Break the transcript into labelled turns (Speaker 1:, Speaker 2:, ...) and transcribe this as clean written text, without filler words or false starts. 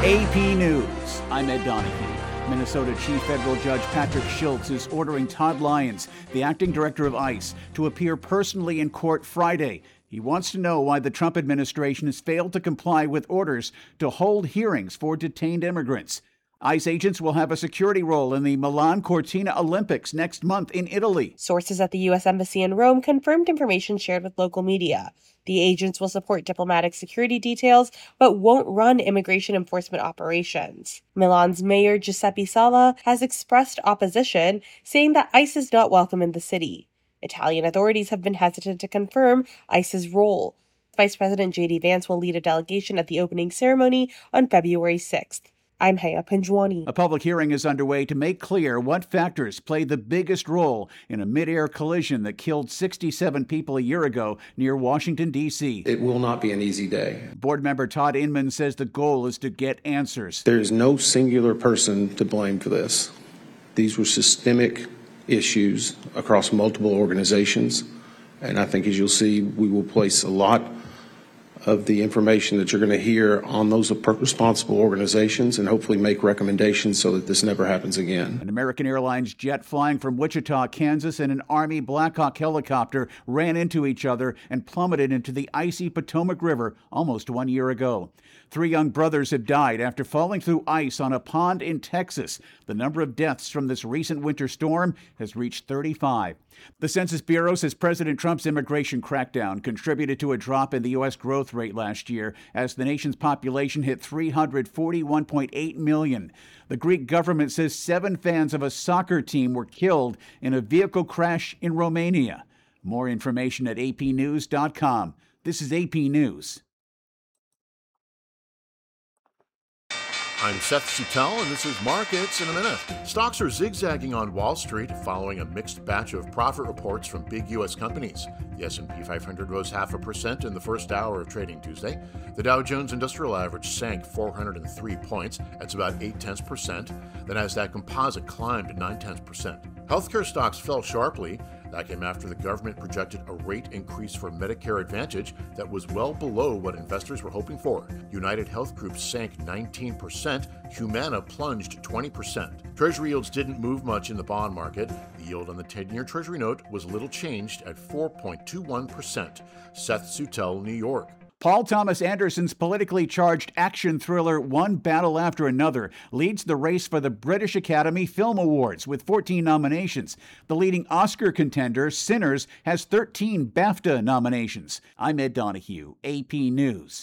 Speaker 1: AP News. I'm Ed Donahue. Minnesota Chief Federal Judge Patrick Schultz is ordering Todd Lyons, the acting director of ICE, to appear personally in court Friday. He wants to know why the Trump administration has failed to comply with orders to hold hearings for detained immigrants. ICE agents will have a security role in the Milan Cortina Olympics next month in Italy.
Speaker 2: Sources at the U.S. Embassy in Rome confirmed information shared with local media. The agents will support diplomatic security details, but won't run immigration enforcement operations. Milan's mayor Giuseppe Sala has expressed opposition, saying that ICE is not welcome in the city. Italian authorities have been hesitant to confirm ICE's role. Vice President J.D. Vance will lead a delegation at the opening ceremony on February 6th. I'm Haya Pinjwani.
Speaker 1: A public hearing is underway to make clear what factors played the biggest role in a mid-air collision that killed 67 people a year ago near Washington, D.C.
Speaker 3: It will not be an easy day.
Speaker 1: Board member Todd Inman says the goal is to get answers.
Speaker 3: There is no singular person to blame for this. These were systemic issues across multiple organizations, and I think, as you'll see, we will place a lot of the information that you're going to hear on those responsible organizations and hopefully make recommendations so that this never happens again.
Speaker 1: An American Airlines jet flying from Wichita, Kansas, and an Army Black Hawk helicopter ran into each other and plummeted into the icy Potomac River almost 1 year ago. 3 young brothers have died after falling through ice on a pond in Texas. The number of deaths from this recent winter storm has reached 35. The Census Bureau says President Trump's immigration crackdown contributed to a drop in the U.S. growth rate last year as the nation's population hit 341.8 million. The Greek government says 7 fans of a soccer team were killed in a vehicle crash in Romania. More information at apnews.com. This is AP News.
Speaker 4: I'm Seth Suttel, and this is Markets in a Minute. Stocks are zigzagging on Wall Street following a mixed batch of profit reports from big U.S. companies. The S&P 500 rose 0.5% in the first hour of trading Tuesday. The Dow Jones Industrial Average sank 403 points. That's about 0.8%. The Nasdaq Composite climbed 0.9%. Healthcare stocks fell sharply. That came after the government projected a rate increase for Medicare Advantage that was well below what investors were hoping for. United Health Group sank 19%. Humana plunged 20%. Treasury yields didn't move much in the bond market. The yield on the 10-year Treasury note was little changed at 4.21%. Seth Suttel, New York.
Speaker 1: Paul Thomas Anderson's politically charged action thriller One Battle After Another leads the race for the British Academy Film Awards with 14 nominations. The leading Oscar contender, Sinners, has 13 BAFTA nominations. I'm Ed Donahue, AP News.